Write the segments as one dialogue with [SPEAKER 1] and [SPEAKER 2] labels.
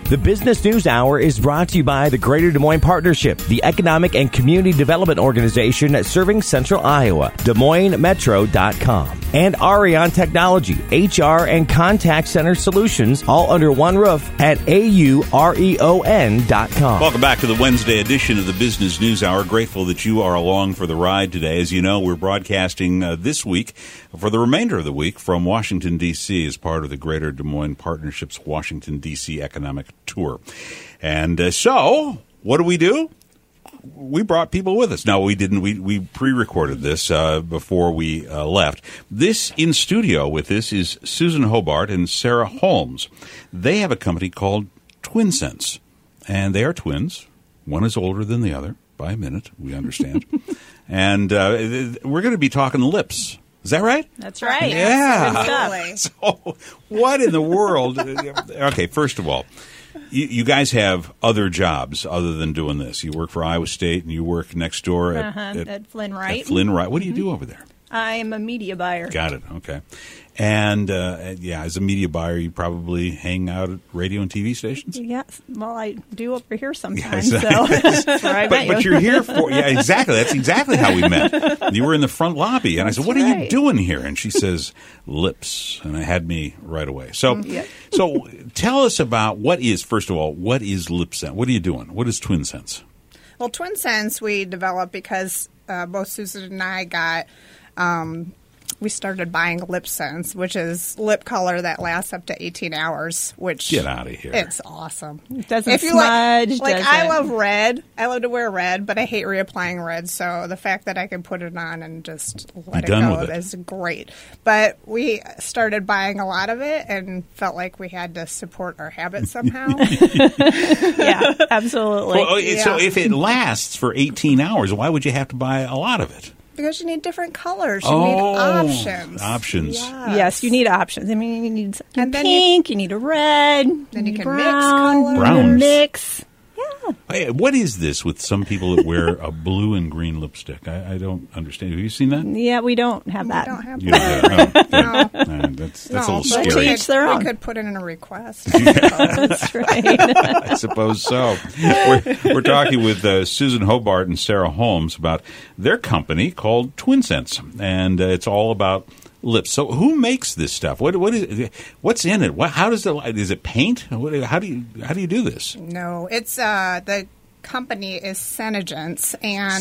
[SPEAKER 1] The Business News Hour is brought to you by the Greater Des Moines Partnership, the economic and community development organization serving Central Iowa, DesMoinesMetro.com, and Arion Technology, HR and contact center solutions, all under one roof at AUREON.com.
[SPEAKER 2] Welcome back to the Wednesday edition of the Business News Hour. Grateful that you are along for the ride today. As you know, we're broadcasting this week for the remainder of the week from Washington, D.C. as part of the Greater Des Moines Partnership's Washington, D.C. Economic Tour. And so, what do? We brought people with us. No, we didn't. We pre-recorded this before we left. This in studio with us is Susan Hobart and Sarah Holmes. They have a company called TwinSense, and they are twins. One is older than the other by a minute, we understand. And we're going to be talking lips. Is that right?
[SPEAKER 3] That's right.
[SPEAKER 2] Yeah. So, what in the world? Okay, first of all, you guys have other jobs other than doing this. You work for Iowa State, and you work next door
[SPEAKER 3] at Flynn Wright.
[SPEAKER 2] At Flynn Wright. What do you do over there?
[SPEAKER 3] I'm a media buyer.
[SPEAKER 2] Got it. Okay. And, as a media buyer, you probably hang out at radio and TV stations?
[SPEAKER 3] Yes. Well, I do over here sometimes,
[SPEAKER 2] Yes.
[SPEAKER 3] so that's where I met you.
[SPEAKER 2] But you're here for, yeah, exactly. That's exactly how we met. You were in the front lobby, and I said, what are you doing here? And she says, lips. And it had me right away. So, so tell us about first of all, what is LipSense? What are you doing? What is TwinSense?
[SPEAKER 4] Well, TwinSense we developed because both Susan and I got we started buying LipSense, which is lip color that lasts up to 18 hours, which...
[SPEAKER 2] Get out of here.
[SPEAKER 4] It's awesome.
[SPEAKER 3] It doesn't smudge.
[SPEAKER 4] I love red. I love to wear red, but I hate reapplying red, so the fact that I can put it on and just let it go is great. But we started buying a lot of it and felt like we had to support our habits somehow.
[SPEAKER 3] Yeah, absolutely.
[SPEAKER 2] Well, so if it lasts for 18 hours, why would you have to buy a lot of it?
[SPEAKER 4] Because you need different colors. You need options.
[SPEAKER 2] Options.
[SPEAKER 3] Yes, you need options. I mean, you need pink, you need a red.
[SPEAKER 4] Then you can
[SPEAKER 3] brown,
[SPEAKER 4] mix colors.
[SPEAKER 2] Browns.
[SPEAKER 3] Mix. Yeah.
[SPEAKER 2] Hey, what is this with some people that wear a blue and green lipstick? I don't understand. Have you seen that?
[SPEAKER 3] Yeah, we don't have that.
[SPEAKER 4] We don't have
[SPEAKER 2] You
[SPEAKER 4] that.
[SPEAKER 2] don't?
[SPEAKER 4] No.
[SPEAKER 2] That's a little
[SPEAKER 4] but
[SPEAKER 2] scary.
[SPEAKER 3] Each their own.
[SPEAKER 4] We could put it in a request.
[SPEAKER 3] That's right.
[SPEAKER 2] I suppose so. We're talking with Susan Hobart and Sarah Holmes about their company called TwinSense, and it's all about lips. So, who makes this stuff? What's in it? Is it paint? How do you do this?
[SPEAKER 4] No, it's the company is Senegence,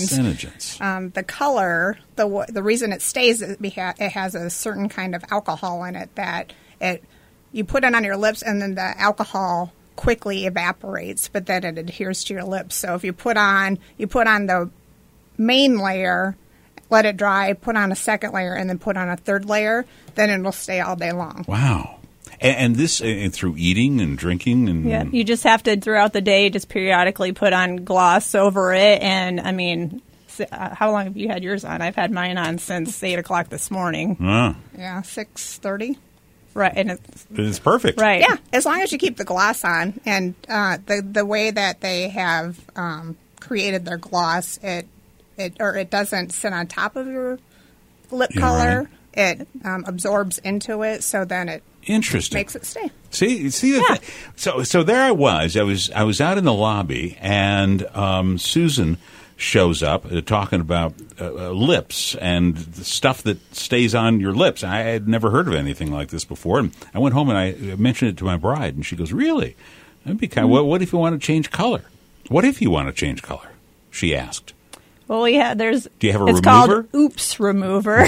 [SPEAKER 4] and the color, the reason it stays, it has a certain kind of alcohol in it that you put it on your lips, and then the alcohol quickly evaporates, but then it adheres to your lips. So if you put on the main layer, let it dry, put on a second layer, and then put on a third layer, then it will stay all day long.
[SPEAKER 2] Wow. And this through eating and drinking?
[SPEAKER 3] Yeah, you just have to, throughout the day, just periodically put on gloss over it. And, I mean, how long have you had yours on? I've had mine on since 8 o'clock this morning.
[SPEAKER 4] Yeah, 6:30.
[SPEAKER 3] Right. And
[SPEAKER 2] it's perfect.
[SPEAKER 3] Right.
[SPEAKER 4] Yeah, as long as you keep the gloss on. And the way that they have created their gloss, it doesn't sit on top of your lip color. Right. It absorbs into it, so then it makes it stay.
[SPEAKER 2] See, so there I was out in the lobby, and Susan shows up talking about lips and the stuff that stays on your lips. I had never heard of anything like this before, and I went home and I mentioned it to my bride, and she goes, "Really? That'd be kind of, what if you want to change color? What if you want to change color?" She asked.
[SPEAKER 3] Well, yeah, do
[SPEAKER 2] you have a
[SPEAKER 3] it's
[SPEAKER 2] remover?
[SPEAKER 3] Called Oops Remover.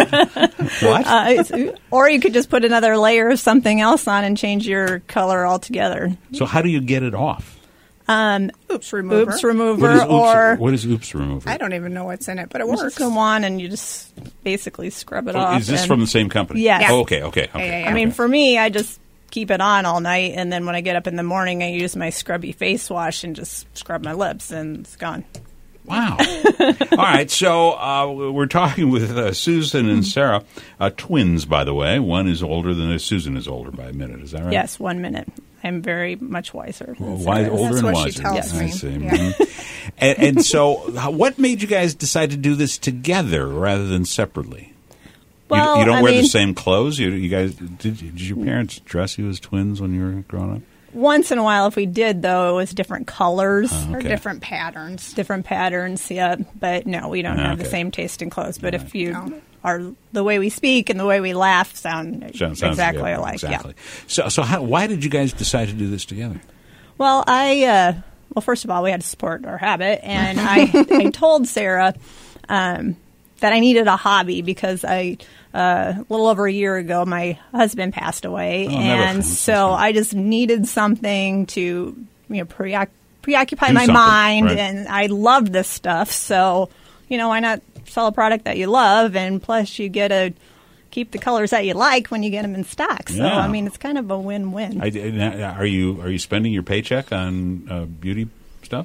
[SPEAKER 2] What?
[SPEAKER 3] Or you could just put another layer of something else on and change your color altogether.
[SPEAKER 2] So how do you get it off?
[SPEAKER 4] Oops Remover.
[SPEAKER 3] Oops Remover.
[SPEAKER 2] What is Oops Remover?
[SPEAKER 4] I don't even know what's in it, but it
[SPEAKER 3] works.
[SPEAKER 4] works.
[SPEAKER 3] You just go on and you just basically scrub it off.
[SPEAKER 2] Is this from the same company?
[SPEAKER 3] Yes.
[SPEAKER 2] Oh, okay.
[SPEAKER 4] Yeah.
[SPEAKER 3] I mean, for me, I just keep it on all night, and then when I get up in the morning, I use my scrubby face wash and just scrub my lips, and it's gone.
[SPEAKER 2] Wow. All right, so we're talking with Susan and Sarah, twins, by the way. One is older than Susan is older by a minute. Is that right?
[SPEAKER 3] Yes, 1 minute. I'm very much wiser.
[SPEAKER 2] Older and wiser.
[SPEAKER 4] She tells me.
[SPEAKER 2] I see.
[SPEAKER 4] Yeah.
[SPEAKER 2] Mm-hmm. and so what made you guys decide to do this together rather than separately?
[SPEAKER 3] Well,
[SPEAKER 2] you don't wear the same clothes? You guys did your parents dress you as twins when you were growing up?
[SPEAKER 3] Once in a while, if we did, though, it was different colors.
[SPEAKER 2] Okay.
[SPEAKER 4] Or different patterns.
[SPEAKER 3] Different patterns, yeah. But no, we don't have the same taste in clothes. But if you are, the way we speak and the way we laugh sounds exactly alike.
[SPEAKER 2] Exactly. Yeah. So why did you guys decide to do this together?
[SPEAKER 3] Well, well, first of all, we had to support our habit. And I told Sarah that I needed a hobby because a little over a year ago, my husband passed away, and so I just needed something to, preoccupy my mind, right. And I love this stuff, so, why not sell a product that you love, and plus you get to keep the colors that you like when you get them in stock. So, it's kind of a win-win.
[SPEAKER 2] Are you spending your paycheck on beauty stuff?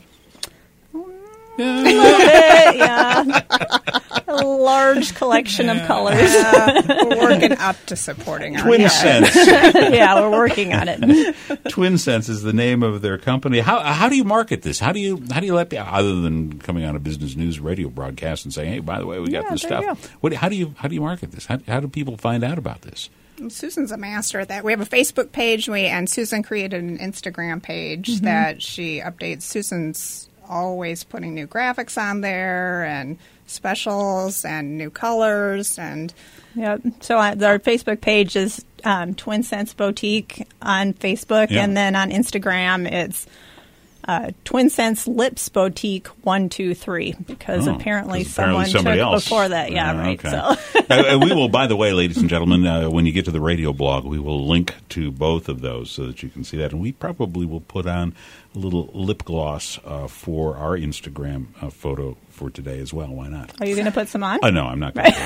[SPEAKER 3] A little bit, yeah. A large collection of colors.
[SPEAKER 4] We're working up to supporting our
[SPEAKER 2] Twin Sense.
[SPEAKER 3] Yeah, we're working on it.
[SPEAKER 2] Twin Sense is the name of their company. How do you market this? How do you let people, other than coming on a business news radio broadcast and saying, hey, by the way, we got this stuff. How do you market this? How do people find out about this?
[SPEAKER 4] Susan's a master at that. We have a Facebook page, and Susan created an Instagram page that she updates. Susan's always putting new graphics on there and specials and new colors and
[SPEAKER 3] so our Facebook page is Twin Sense Boutique on Facebook, and then on Instagram it's Twin Sense Lips Boutique 123 because apparently someone took
[SPEAKER 2] else
[SPEAKER 3] before that. Right.
[SPEAKER 2] Okay.
[SPEAKER 3] So
[SPEAKER 2] we will, by the way, ladies and gentlemen, when you get to the radio blog, we will link to both of those so that you can see that, and we probably will put on a little lip gloss for our Instagram photo for today as well. Why not?
[SPEAKER 3] Are you going to put some on?
[SPEAKER 2] No, I'm not going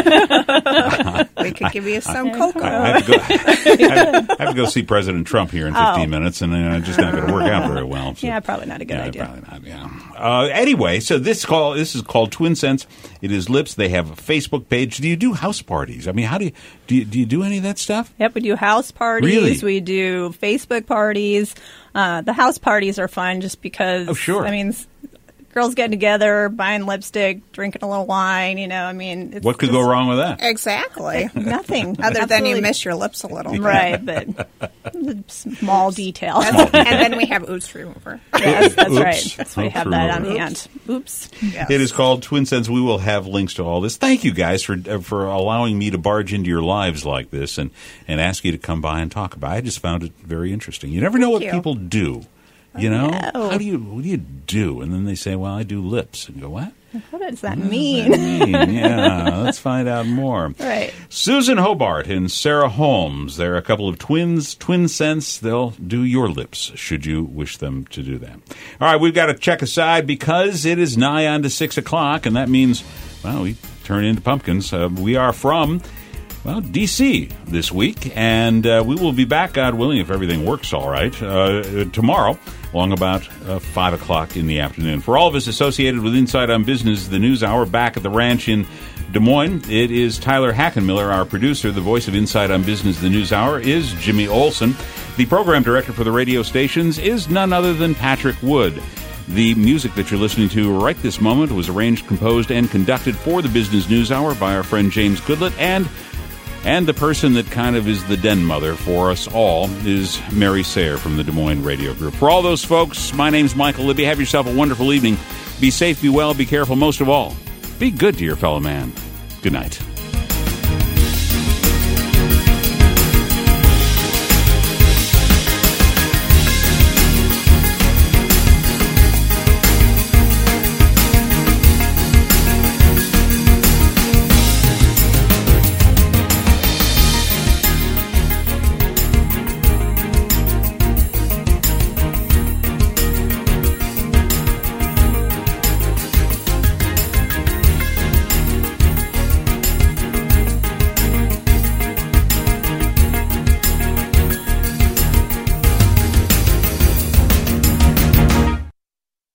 [SPEAKER 2] to.
[SPEAKER 4] We could give you some cocoa.
[SPEAKER 2] I have to go see President Trump here in 15 minutes, and it's just not going to work out very well. So.
[SPEAKER 3] Yeah, probably not a good idea.
[SPEAKER 2] Probably not, anyway, so this is called Twin Sense. It is lips. They have a Facebook page. Do you do house parties? I mean, how do you do any of that stuff?
[SPEAKER 3] Yep, we do house parties.
[SPEAKER 2] Really?
[SPEAKER 3] We do Facebook parties. The house parties are fun just because, girls getting together, buying lipstick, drinking a little wine, it's
[SPEAKER 2] what could go wrong with that?
[SPEAKER 4] Exactly.
[SPEAKER 3] Nothing.
[SPEAKER 4] Other than you miss your lips a little.
[SPEAKER 3] Right, but small detail.
[SPEAKER 4] And then we have oops remover.
[SPEAKER 3] Yes, that's
[SPEAKER 2] Oops.
[SPEAKER 3] right. So we have that on hand. Oops.
[SPEAKER 4] Yes.
[SPEAKER 2] It is called Twin Sense. We will have links to all this. Thank you guys for allowing me to barge into your lives like this and ask you to come by and talk about it. I just found it very interesting. You never know what people do. What do you do? And then they say, well, I do lips. And you go, what?
[SPEAKER 3] What does that mean?
[SPEAKER 2] Yeah, let's find out more.
[SPEAKER 3] Right.
[SPEAKER 2] Susan Hobart and Sarah Holmes. They're a couple of twins, Twin Sense. They'll do your lips, should you wish them to do that. All right, we've got to check aside because it is nigh on to 6 o'clock, and that means, we turn into pumpkins. We are from... D.C. this week, and we will be back, God willing, if everything works all right, tomorrow, along about 5 o'clock in the afternoon. For all of us associated with Inside on Business, the News Hour, back at the ranch in Des Moines, it is Tyler Hackenmiller, our producer. The voice of Inside on Business, the News Hour, is Jimmy Olsen. The program director for the radio stations is none other than Patrick Wood. The music that you're listening to right this moment was arranged, composed, and conducted for the Business News Hour by our friend James Goodlett, and the person that kind of is the den mother for us all is Mary Sayre from the Des Moines Radio Group. For all those folks, my name's Michael Libby. Have yourself a wonderful evening. Be safe, be well, be careful. Most of all, be good to your fellow man. Good night.